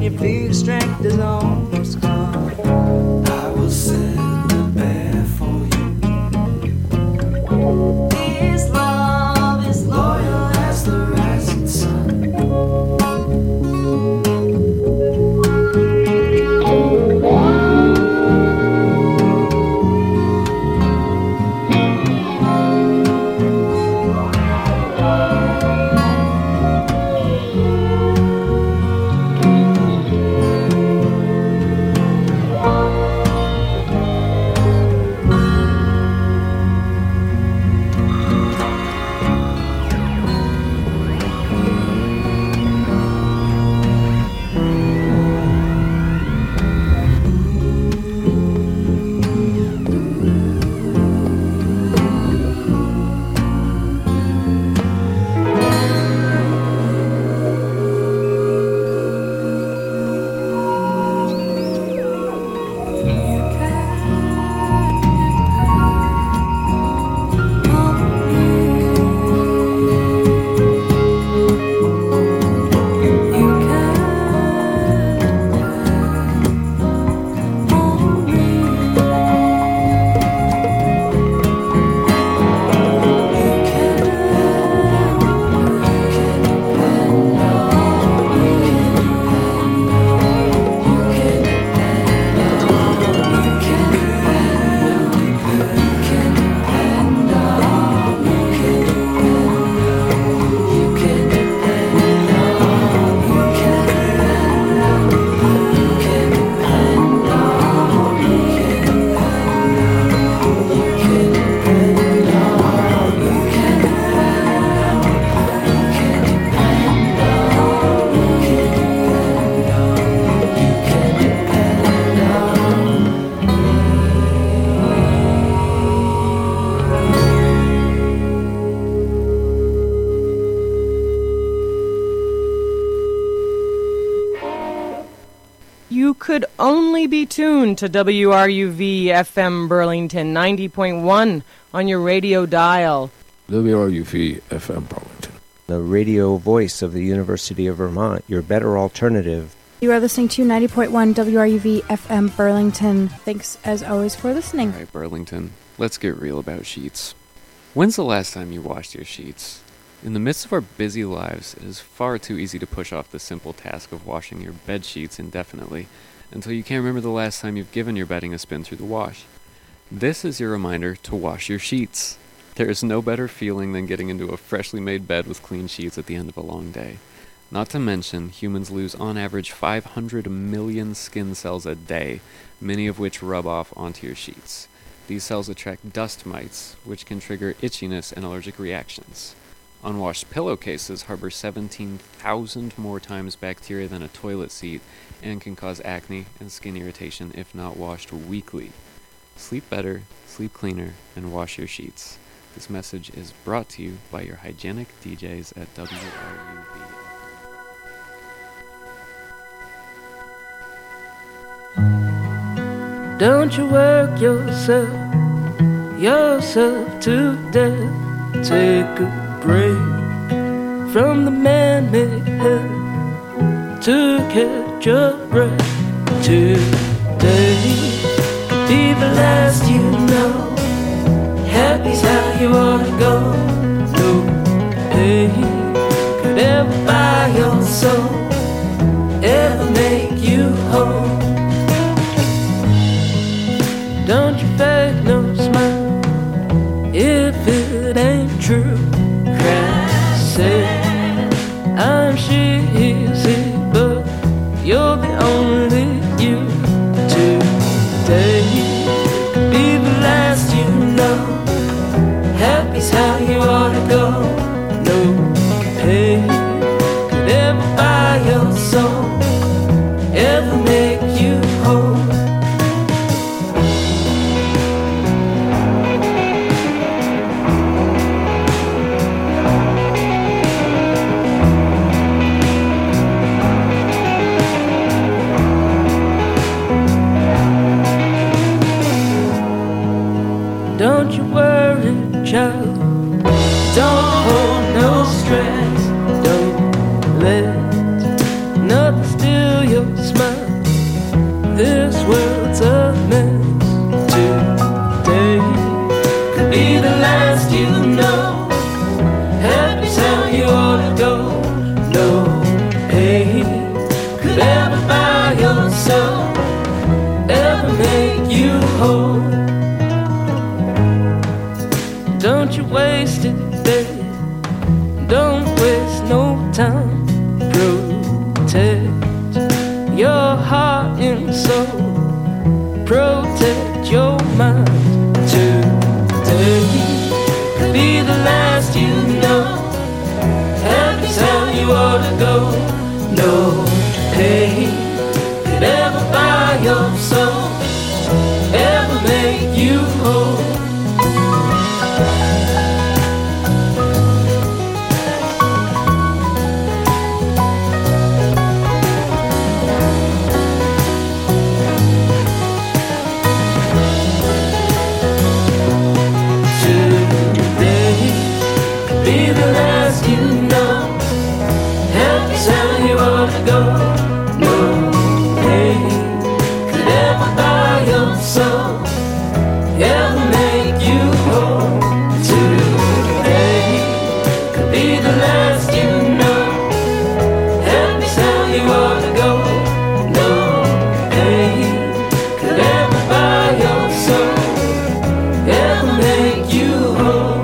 you feel strength is almost gone, I will send a bear for you. This love is loyal as the rising sun. Could only be tuned to WRUV FM Burlington 90.1 on your radio dial. WRUV FM Burlington, the radio voice of the University of Vermont, your better alternative. You are listening to 90.1 WRUV FM Burlington. Thanks as always for listening. All right, Burlington, let's get real about sheets. When's the last time you washed your sheets? In the midst of our busy lives, it is far too easy to push off the simple task of washing your bed sheets indefinitely, until you can't remember the last time you've given your bedding a spin through the wash. This is your reminder to wash your sheets. There is no better feeling than getting into a freshly made bed with clean sheets at the end of a long day. Not to mention, humans lose on average 500 million skin cells a day, many of which rub off onto your sheets. These cells attract dust mites, which can trigger itchiness and allergic reactions. Unwashed pillowcases harbor 17,000 more times bacteria than a toilet seat and can cause acne and skin irritation if not washed weekly. Sleep better, sleep cleaner, and wash your sheets. This message is brought to you by your hygienic DJs at WRUV. Don't you work yourself to death. Take a break from the man-made hell to catch your breath. Today could be the last you know. Happy's how you ought to go. No pain could ever buy your soul, ever make you whole. Don't you fake no smile if it ain't true. Cry, say I'm cheesy, but you're the only you. Today could be the last you know. Happy's how you ought to go. No pain could ever buy your soul, ever make you whole. Don't you worry, child. Don't hold no stress. Don't let nothing steal your last you know. Every time you ought to go. No pain could ever buy your soul, ever make you whole. Don't you waste it, baby. Don't waste no time. Protect your heart and soul. Protect your mind. Today could be the last you know. Every time you ought to go. No pain could ever buy your soul, ever make you whole. Go. No pain could ever buy your soul, ever make you whole. Today could be the last you know. Every time you ought to go. No pain could ever buy your soul, ever make you whole.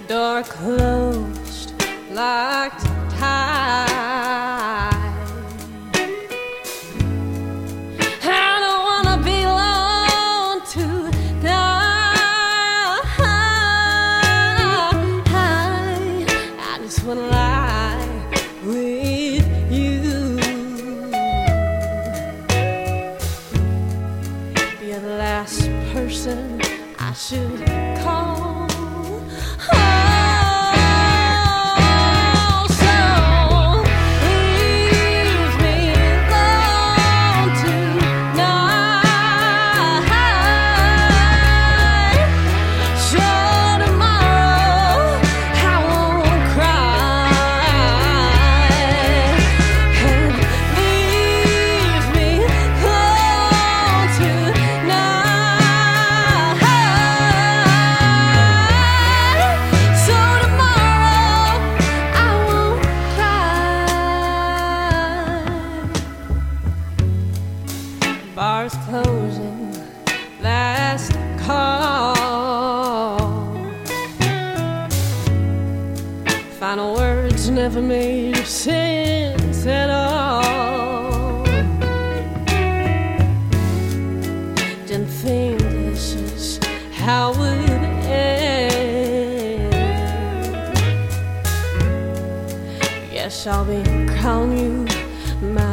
door closed, locked tight. I don't wanna be alone tonight. I just wanna lie with you. You're the last person I should call. Bars closing, last call. Final words never made sense at all. Didn't think this is how it would end. Guess I'll be calling you my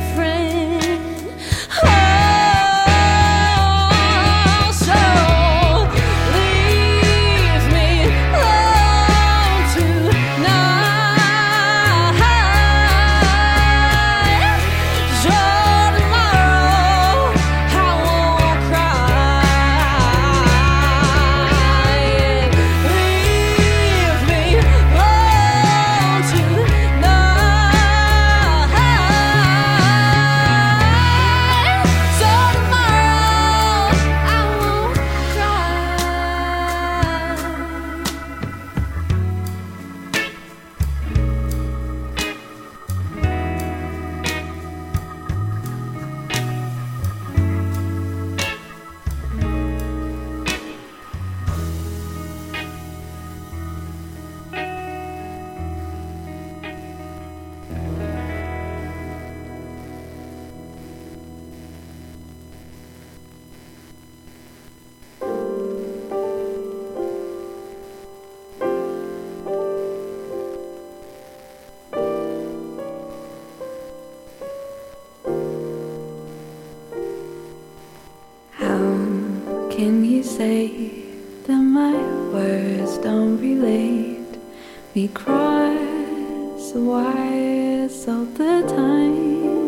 Can you say that my words don't relate? We cross wires all the time.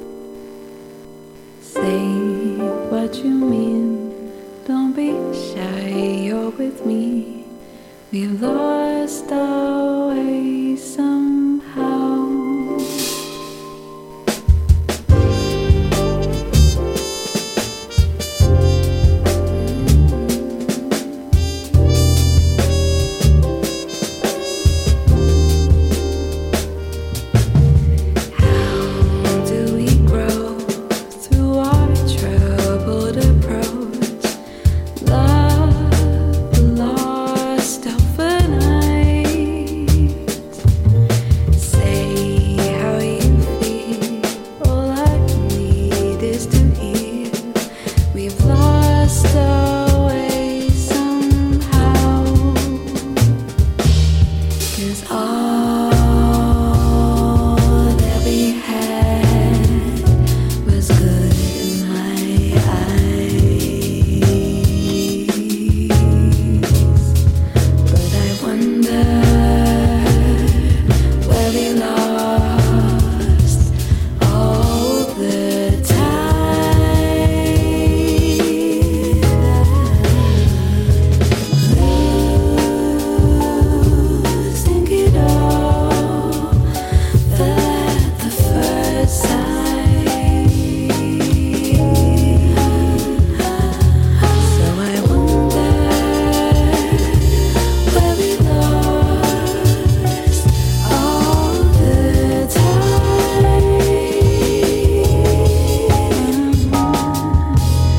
Say what you mean, don't be shy, you're with me. We've lost our way somehow.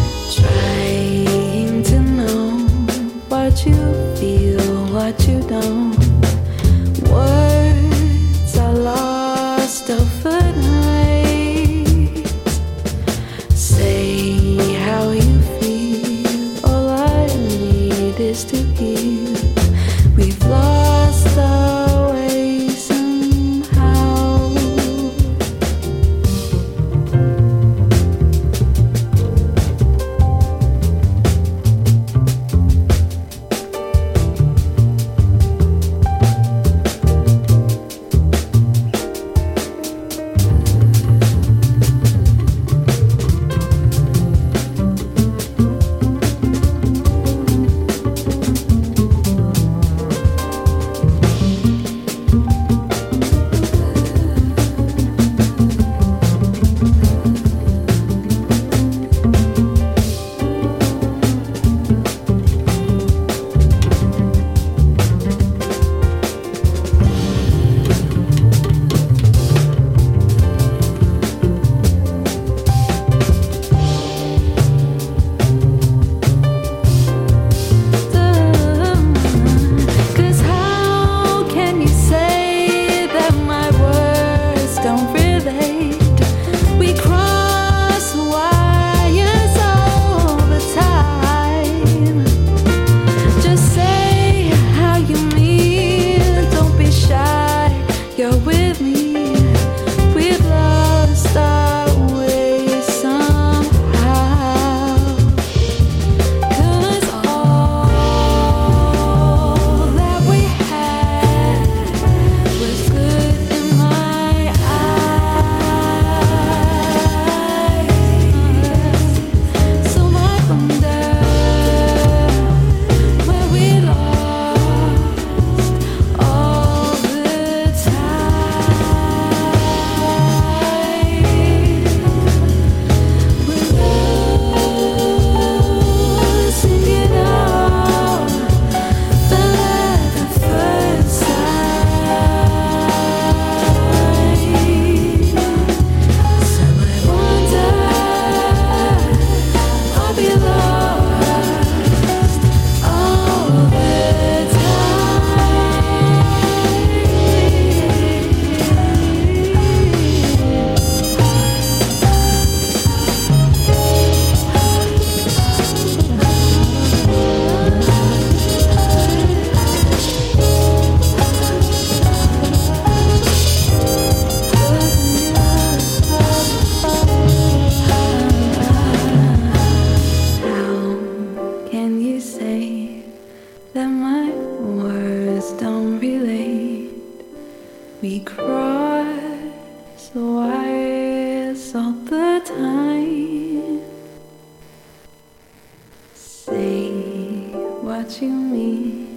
what you feel, what you don't. this all the time. Say what you mean.